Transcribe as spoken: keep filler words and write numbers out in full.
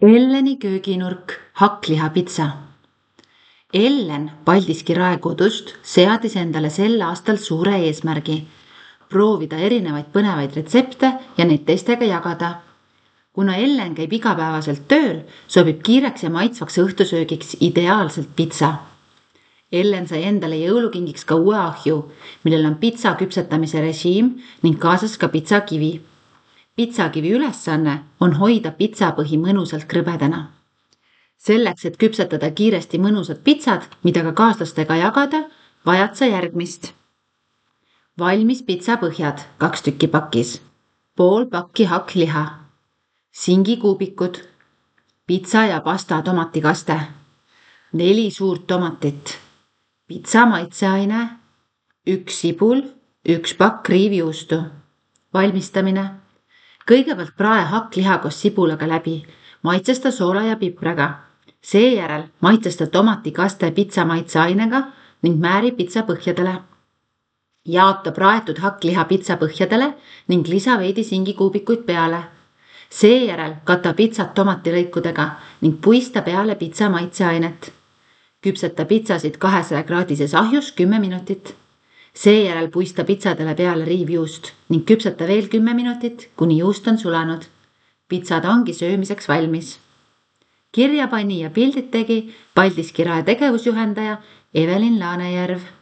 Elleni kööginurk hakklihapitsa. Ellen Paldiski raekodust seadis endale sel aastal suure eesmärgi proovida erinevaid põnevaid retsepte ja neid teistega jagada. Kuna Ellen käib igapäevaselt tööl, sobib kiireks ja maitsvaks õhtusöögiks ideaalselt pitsa. Ellen sai endale jõulukingiks ka uue ahju, millel on pitsa küpsetamise režiim ning kaasas ka pitsakivi. Pitsakivi ülesanne on hoida pitsapõhi mõnusalt krõbedana. Selleks, et küpsetada kiiresti mõnusad pitsad, mida ka kaaslastega jagada, vajad sa järgmist. Valmis pitsapõhjad, kaks tükki pakis, pool pakki hakkliha, singikuubikud, pitsa ja pasta tomatikaste, neli suurt tomatit, pitsa maitseaine, üks sibul, üks pakk riivjuustu. Valmistamine. Kõigepealt prae hakkliha koos sibulaga läbi, maitsesta soola ja pipraga. Seejärel maitsesta tomatikaste pitsa maitseainega ning määri pitsa põhjadele. Jaota praetud hakkliha pitsa põhjadele ning lisa veidi singikuubikuid peale. Seejärel kata pitsat tomatilõikudega ning puista peale pitsa maitseainet. Küpseta pitsasid kahesaja kraadises ahjus kümme minutit. Seejärel puista pitsadele peale riivjuust ning küpseta veel kümme minutit, kuni juust on sulanud. Pitsad ongi söömiseks valmis. Kirja pani ja pildid tegi Paldiski rae tegevusjuhendaja Evelin Laanejärv.